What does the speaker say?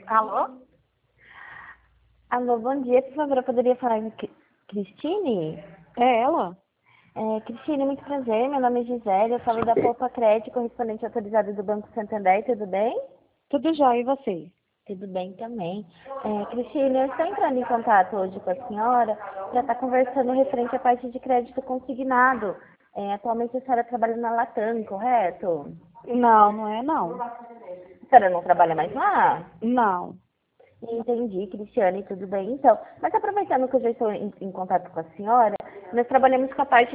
Alô? Alô, bom dia. Por favor, eu poderia falar com Cristine? É ela? Cristine, muito prazer. Meu nome é Gisele. Eu falo da Poupa Crédito, correspondente autorizado do Banco Santander. Tudo bem? Tudo jóia, e você? Tudo bem também. Cristine, eu estou entrando em contato hoje com a senhora para estar conversando referente à parte de crédito consignado. Atualmente a senhora trabalha na Latam, correto? Não, não é não. A senhora não trabalha mais lá? Não. Entendi, Cristiane, tudo bem então. Mas aproveitando que eu já estou em contato com a senhora, nós trabalhamos com a parte